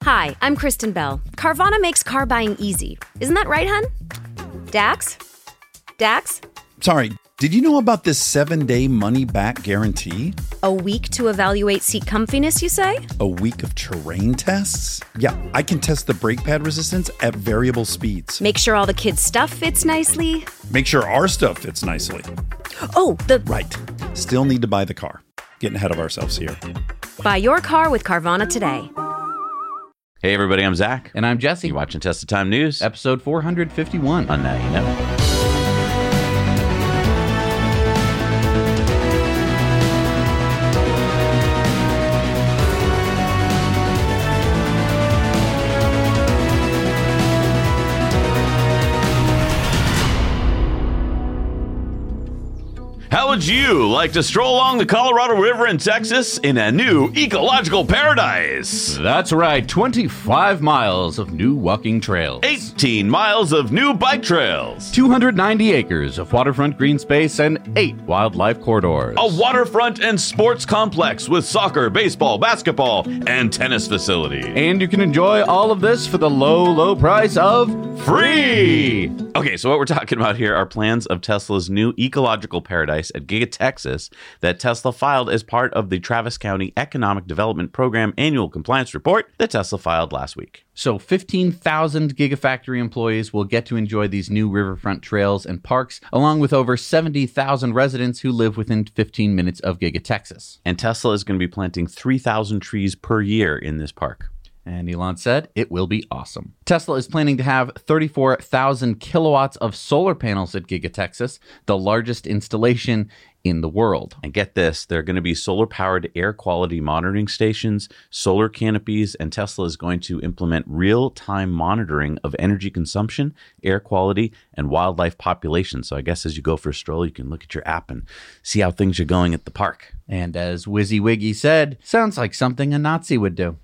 Hi, I'm Kristen Bell. Carvana makes car buying easy. Isn't that right, hun? Dax? Dax? Sorry, did you know about this 7-day money-back guarantee? A week to evaluate seat comfiness, you say? A week of terrain tests? Yeah, I can test the brake pad resistance at variable speeds. Make sure all the kids' stuff fits nicely. Make sure our stuff fits nicely. Oh, Right. Still need to buy the car. Getting ahead of ourselves here. Buy your car with Carvana today. Hey everybody, I'm Zach. And I'm Jesse. You're watching Tesla Time News. Episode 451. On Now You Know. How would you like to stroll along the Colorado River in Texas in a new ecological paradise? That's right, 25 miles of new walking trails. 18 miles of new bike trails. 290 acres of waterfront green space and 8 wildlife corridors. A waterfront and sports complex with soccer, baseball, basketball, and tennis facility. And you can enjoy all of this for the low, low price of free. Okay, so what we're talking about here are plans of Tesla's new ecological paradise at Giga Texas that Tesla filed as part of the Travis County Economic Development Program annual compliance report that Tesla filed last week. So 15,000 Gigafactory employees will get to enjoy these new riverfront trails and parks, along with over 70,000 residents who live within 15 minutes of Giga Texas. And Tesla is going to be planting 3,000 trees per year in this park. And Elon said it will be awesome. Tesla is planning to have 34,000 kilowatts of solar panels at Giga Texas, the largest installation in the world. And get this, there are going to be solar-powered air quality monitoring stations, solar canopies, and Tesla is going to implement real-time monitoring of energy consumption, air quality, and wildlife population. So I guess as you go for a stroll, you can look at your app and see how things are going at the park. And as WYSIWYG said, sounds like something a Nazi would do.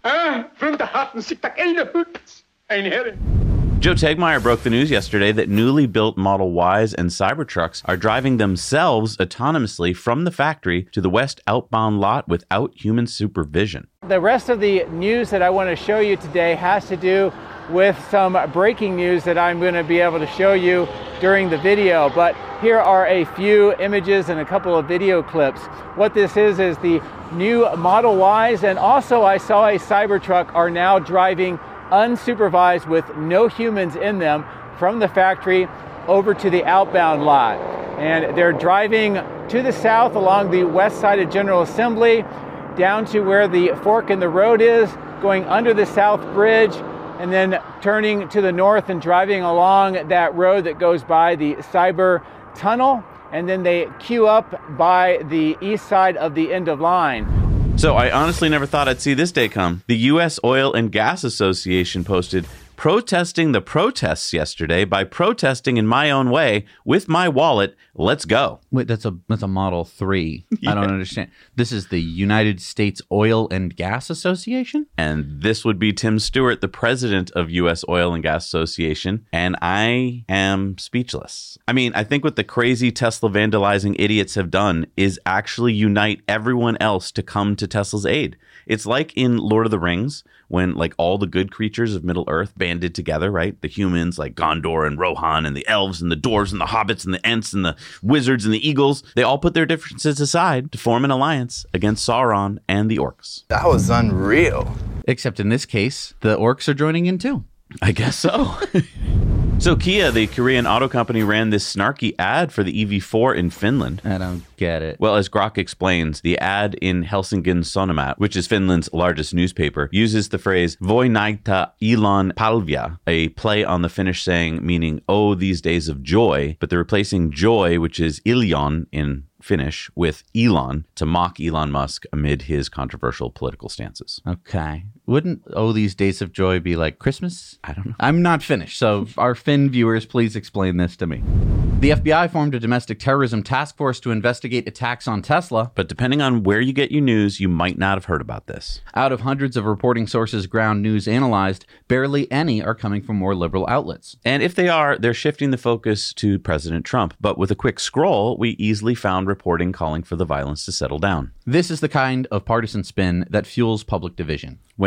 Joe Tegmeyer broke the news yesterday that newly built Model Ys and Cybertrucks are driving themselves autonomously from the factory to the west outbound lot without human supervision. The rest of the news that I want to show you today has to do with some breaking news that I'm going to be able to show you during the video. But here are a few images and a couple of video clips. What this is the new Model Ys, and also I saw a Cybertruck are now driving unsupervised with no humans in them from the factory over to the outbound lot. And they're driving to the south along the west side of General Assembly, down to where the fork in the road is, going under the South Bridge, and then turning to the north and driving along that road that goes by the Cyber Tunnel, and then they queue up by the east side of the end of line. So I honestly never thought I'd see this day come. The U.S. Oil and Gas Association posted, protesting the protests yesterday by protesting in my own way with my wallet. Let's go. Wait, that's a Model 3. Yeah. I don't understand. This is the United States Oil and Gas Association? And this would be Tim Stewart, the president of U.S. Oil and Gas Association. And I am speechless. I mean, I think what the crazy Tesla vandalizing idiots have done is actually unite everyone else to come to Tesla's aid. It's like in Lord of the Rings, when like all the good creatures of Middle Earth banded together, right? The humans like Gondor and Rohan, and the elves and the dwarves and the hobbits and the ents and the wizards and the eagles. They all put their differences aside to form an alliance against Sauron and the orcs. That was unreal. Except in this case, the orcs are joining in too. I guess so. So Kia, the Korean auto company, ran this snarky ad for the EV4 in Finland. I don't get it. Well, as Grok explains, the ad in Helsingin Sanomat, which is Finland's largest newspaper, uses the phrase "Voi näitä ilon palvia," a play on the Finnish saying meaning, oh, these days of joy, but they're replacing joy, which is ilon in Finnish, with Elon to mock Elon Musk amid his controversial political stances. Okay. Wouldn't "Oh, these days of joy" be like Christmas? I don't know. I'm not Finnish, so our Finn viewers, please explain this to me. The FBI formed a domestic terrorism task force to investigate attacks on Tesla. But depending on where you get your news, you might not have heard about this. Out of hundreds of reporting sources Ground News analyzed, barely any are coming from more liberal outlets. And if they are, they're shifting the focus to President Trump. But with a quick scroll, we easily found reporting calling for the violence to settle down. This is the kind of partisan spin that fuels public division. When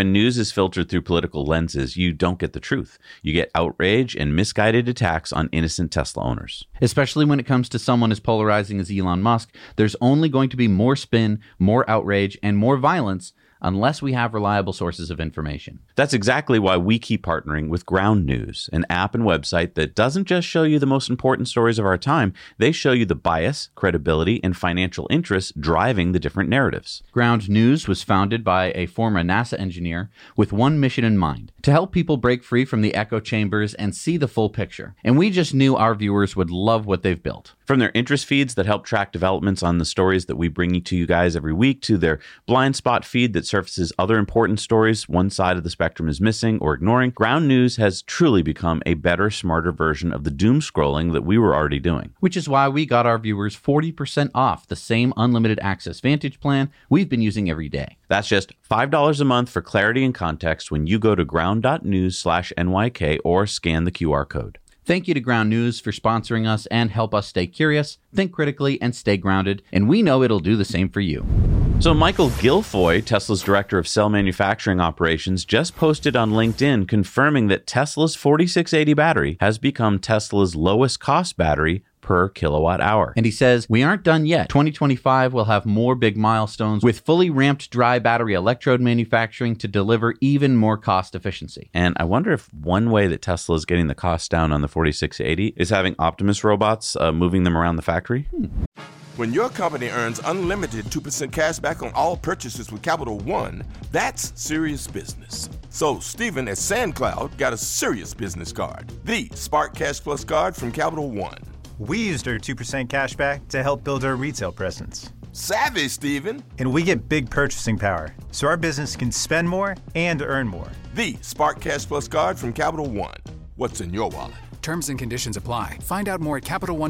when news is filtered through political lenses, you don't get the truth. You get outrage and misguided attacks on innocent Tesla owners. Especially when it comes to someone as polarizing as Elon Musk, there's only going to be more spin, more outrage, and more violence unless we have reliable sources of information. That's exactly why we keep partnering with Ground News, an app and website that doesn't just show you the most important stories of our time, they show you the bias, credibility, and financial interests driving the different narratives. Ground News was founded by a former NASA engineer with one mission in mind, to help people break free from the echo chambers and see the full picture. And we just knew our viewers would love what they've built. From their interest feeds that help track developments on the stories that we bring to you guys every week, to their blind spot feed that surfaces other important stories one side of the spectrum is missing or ignoring, Ground News has truly become a better, smarter version of the doom scrolling that we were already doing. Which is why we got our viewers 40% off the same unlimited access Vantage plan we've been using every day. That's just $5 a month for clarity and context when you go to ground.news/NYK or scan the QR code. Thank you to Ground News for sponsoring us and help us stay curious, think critically, and stay grounded. And we know it'll do the same for you. So Michael Guilfoyle, Tesla's director of cell manufacturing operations, just posted on LinkedIn confirming that Tesla's 4680 battery has become Tesla's lowest cost battery per kilowatt hour. And he says, we aren't done yet. 2025 will have more big milestones with fully ramped dry battery electrode manufacturing to deliver even more cost efficiency. And I wonder if one way that Tesla is getting the cost down on the 4680 is having Optimus robots moving them around the factory. When your company earns unlimited 2% cash back on all purchases with Capital One, that's serious business. So Stephen at SandCloud got a serious business card, the Spark Cash Plus card from Capital One. We used our 2% cash back to help build our retail presence. Savvy, Stephen. And we get big purchasing power, so our business can spend more and earn more. The Spark Cash Plus card from Capital One. What's in your wallet? Terms and conditions apply. Find out more at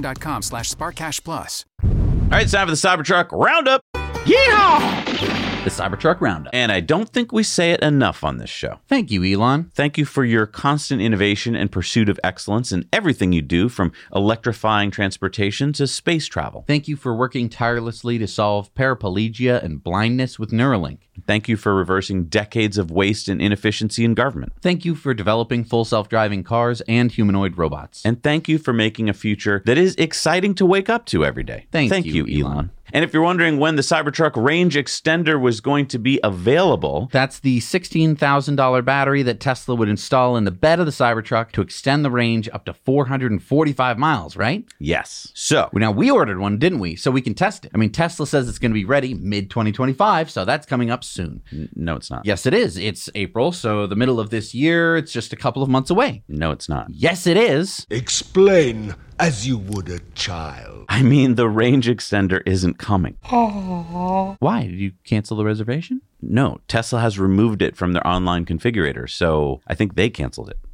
CapitalOne.com/SparkCashPlus. All right, it's time for the Cybertruck Roundup. Yeehaw! The Cybertruck Roundup. And I don't think we say it enough on this show. Thank you, Elon. Thank you for your constant innovation and pursuit of excellence in everything you do, from electrifying transportation to space travel. Thank you for working tirelessly to solve paraplegia and blindness with Neuralink. Thank you for reversing decades of waste and inefficiency in government. Thank you for developing full self-driving cars and humanoid robots. And thank you for making a future that is exciting to wake up to every day. Thank you, Elon. And if you're wondering when the Cybertruck range extender was going to be available, that's the $16,000 battery that Tesla would install in the bed of the Cybertruck to extend the range up to 445 miles, right? Yes. So now we ordered one, didn't we? So we can test it. I mean, Tesla says it's going to be ready mid-2025, so that's coming up soon. No, it's not. Yes, it is. It's April, so the middle of this year, it's just a couple of months away. No, it's not. Yes, it is. Explain as you would a child. I mean, the range extender isn't coming. Why? Did you cancel the reservation? No, Tesla has removed it from their online configurator, so I think they canceled it.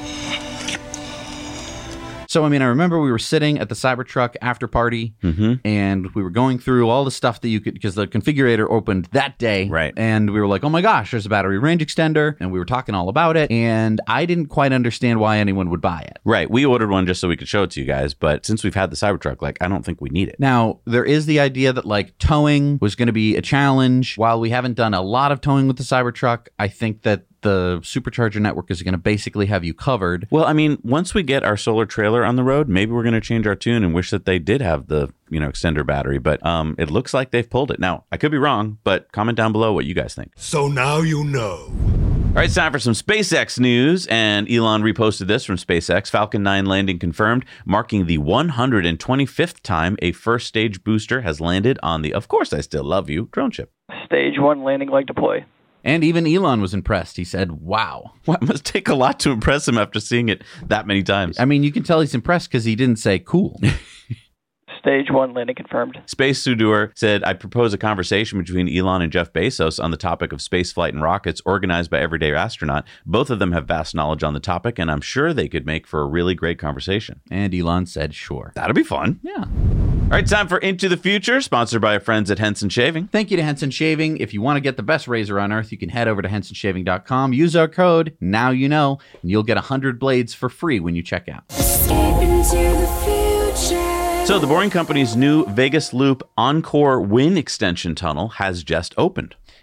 So, I mean, I remember we were sitting at the Cybertruck after party, and we were going through all the stuff that you could, because the configurator opened that day. Right. And we were like, oh my gosh, there's a battery range extender. And we were talking all about it. And I didn't quite understand why anyone would buy it. Right. We ordered one just so we could show it to you guys. But since we've had the Cybertruck, like, I don't think we need it. Now, there is the idea that, like, towing was going to be a challenge. While we haven't done a lot of towing with the Cybertruck, I think that the supercharger network is going to basically have you covered. Well, I mean, once we get our solar trailer on the road, maybe we're going to change our tune and wish that they did have the, extender battery. But it looks like they've pulled it. Now, I could be wrong, but comment down below what you guys think. So now you know. All right, it's time for some SpaceX news, and Elon reposted this from SpaceX. Falcon 9 landing confirmed, marking the 125th time a first stage booster has landed on the Of Course I Still Love You drone ship. Stage 1 landing leg deploy. And even Elon was impressed. He said, wow. Well, it must take a lot to impress him after seeing it that many times. I mean, you can tell he's impressed because he didn't say cool. Stage 1 landing confirmed. Space Sudor said, I propose a conversation between Elon and Jeff Bezos on the topic of space flight and rockets organized by Everyday Astronaut. Both of them have vast knowledge on the topic, and I'm sure they could make for a really great conversation. And Elon said, sure. That'll be fun. Yeah. All right, time for Into the Future, sponsored by our friends at Henson Shaving. Thank you to Henson Shaving. If you want to get the best razor on earth, you can head over to hensonshaving.com. Use our code, Now You Know, and you'll get 100 blades for free when you check out. Escape into the future. So the Boring Company's new Vegas Loop Encore Wind Extension Tunnel has just opened.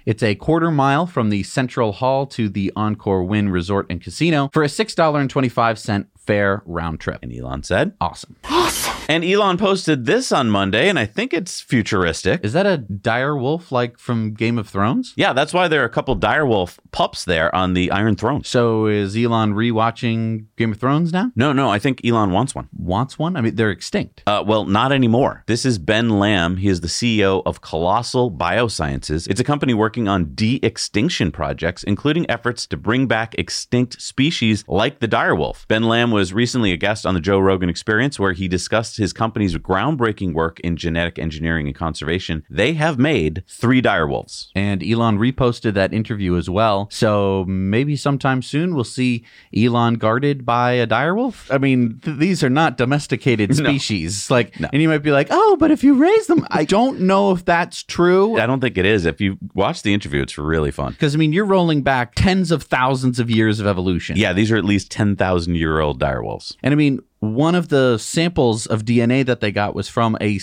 It's a quarter mile from the Central Hall to the Encore Wynn Resort and Casino for a $6.25 fare round trip. And Elon said, awesome. And Elon posted this on Monday, and I think it's futuristic. Is that a dire wolf like from Game of Thrones? Yeah, that's why there are a couple dire wolf pups there on the Iron Throne. So is Elon rewatching Game of Thrones now? No, I think Elon wants one. Wants one? I mean, they're extinct. Well, not anymore. This is Ben Lamb. He is the CEO of Colossal Biosciences. It's a company working on de-extinction projects, including efforts to bring back extinct species like the dire wolf. Ben Lamb was recently a guest on the Joe Rogan Experience, where he discussed his company's groundbreaking work in genetic engineering and conservation. They have made 3 dire wolves. And Elon reposted that interview as well. So maybe sometime soon we'll see Elon guarded by a dire wolf. I mean, these are not domesticated species. And you might be like, oh, but if you raise them, I don't know if that's true. I don't think it is. If you watch the interview, it's really fun. Because, I mean, you're rolling back tens of thousands of years of evolution. Yeah, these are at least 10,000-year-old dire wolves. And I mean, one of the samples of DNA that they got was from a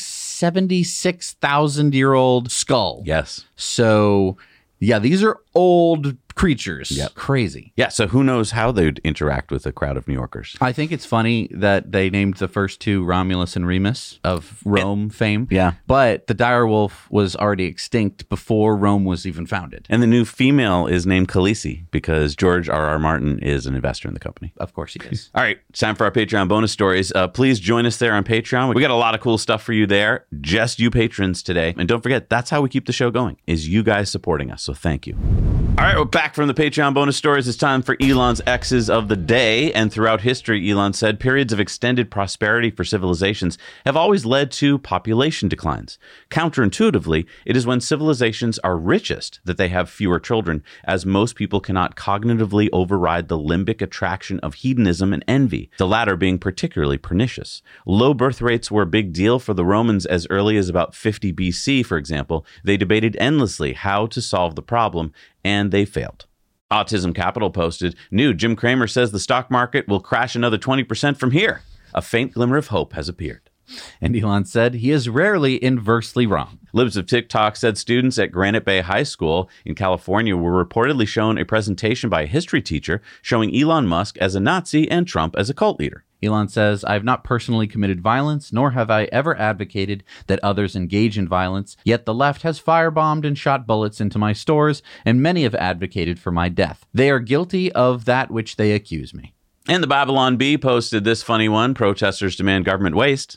76,000-year-old skull. Yes. So, yeah, these are old creatures. Yep. Crazy. Yeah, so who knows how they'd interact with a crowd of New Yorkers. I think it's funny that they named the first 2 Romulus and Remus of Rome fame. Yeah. But the dire wolf was already extinct before Rome was even founded. And the new female is named Khaleesi because George R.R. Martin is an investor in the company. Of course he is. All right, it's time for our Patreon bonus stories. Please join us there on Patreon. We got a lot of cool stuff for you there. Just you patrons today. And don't forget, that's how we keep the show going, is you guys supporting us. So thank you. All right, we're back from the Patreon bonus stories. It's time for Elon's X's of the day. And throughout history, Elon said, periods of extended prosperity for civilizations have always led to population declines. Counterintuitively, it is when civilizations are richest that they have fewer children, as most people cannot cognitively override the limbic attraction of hedonism and envy, the latter being particularly pernicious. Low birth rates were a big deal for the Romans as early as about 50 BC, for example. They debated endlessly how to solve the problem, and they failed. Autism Capital posted, new Jim Cramer says the stock market will crash another 20% from here. A faint glimmer of hope has appeared. And Elon said he is rarely inversely wrong. Libs of TikTok said students at Granite Bay High School in California were reportedly shown a presentation by a history teacher showing Elon Musk as a Nazi and Trump as a cult leader. Elon says, I have not personally committed violence, nor have I ever advocated that others engage in violence, yet the left has firebombed and shot bullets into my stores, and many have advocated for my death. They are guilty of that which they accuse me. And the Babylon Bee posted this funny one, protesters demand government waste.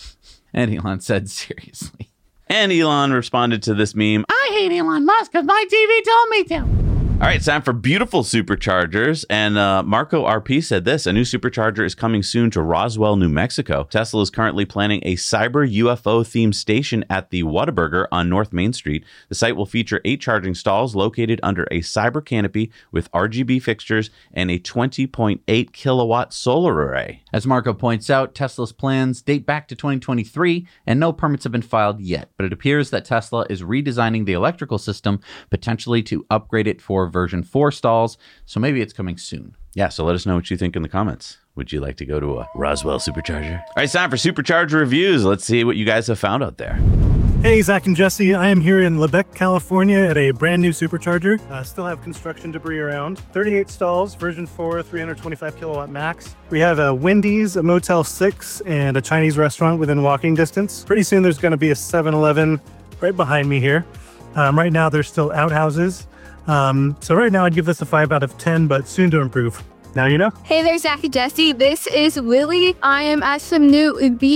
And Elon said, seriously. And Elon responded to this meme, I hate Elon Musk because my TV told me to. All right, it's time for beautiful superchargers. And Marco RP said this, a new supercharger is coming soon to Roswell, New Mexico. Tesla is currently planning a cyber UFO themed station at the Whataburger on North Main Street. The site will feature 8 charging stalls located under a cyber canopy with RGB fixtures and a 20.8 kilowatt solar array. As Marco points out, Tesla's plans date back to 2023 and no permits have been filed yet. But it appears that Tesla is redesigning the electrical system, potentially to upgrade it for version 4 stalls, so maybe it's coming soon. Yeah, so let us know what you think in the comments. Would you like to go to a Roswell supercharger? All right, it's time for supercharger reviews. Let's see what you guys have found out there. Hey, Zach and Jesse. I am here in Lebec, California at a brand new supercharger. Still have construction debris around. 38 stalls, version 4, 325 kilowatt max. We have a Wendy's, a Motel 6, and a Chinese restaurant within walking distance. Pretty soon there's going to be a 7-Eleven right behind me here. Right now there's still outhouses. So right now I'd give this a 5 out of 10, but soon to improve. Now you know. Hey there, Zach and Jesse. This is Willie. I am at some new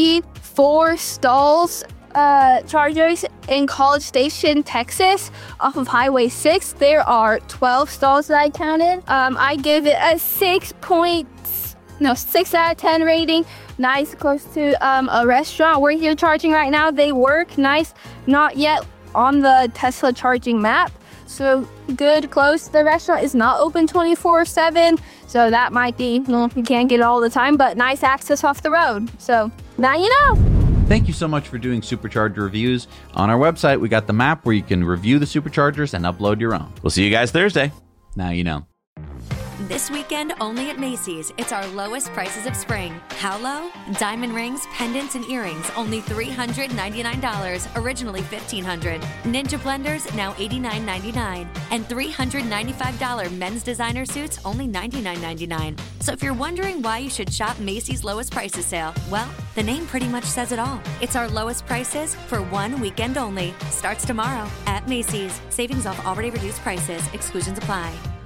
B4 stalls chargers in College Station, Texas, off of Highway 6. There are 12 stalls that I counted. I give it a 6 out of 10 rating. Nice, close to a restaurant. We're here charging right now. They work nice. Not yet on the Tesla charging map. So good, close. The restaurant is not open 24/7, so that might be, you can't get it all the time, but nice access off the road. So now you know. Thank you so much for doing supercharger reviews. On our website, we got the map where you can review the superchargers and upload your own. We'll see you guys Thursday. Now you know. This weekend, only at Macy's, it's our lowest prices of spring. How low? Diamond rings, pendants, and earrings, only $399, originally $1,500. Ninja blenders, now $89.99. And $395 men's designer suits, only $99.99. So if you're wondering why you should shop Macy's lowest prices sale, well, the name pretty much says it all. It's our lowest prices for one weekend only. Starts tomorrow at Macy's. Savings off already reduced prices. Exclusions apply.